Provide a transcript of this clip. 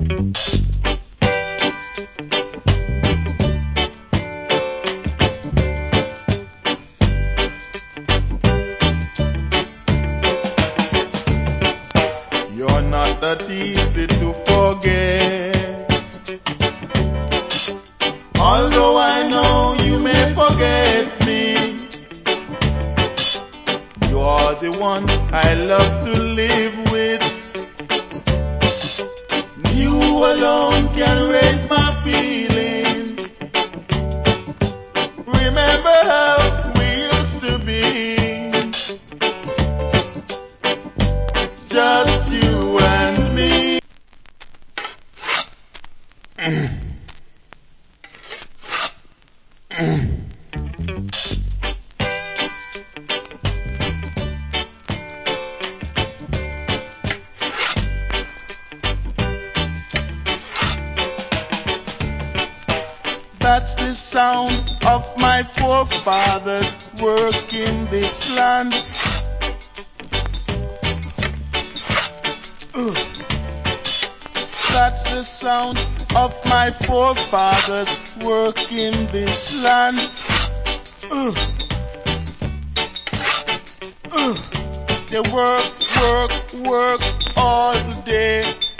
You're not that easy to forget. Although I know you may forget me, you are the one I love to live with. You alone can raise my feelings. Remember how we used to be, just you and me. That's the sound of my forefathers working this land. That's the sound of my forefathers working this land. They work all day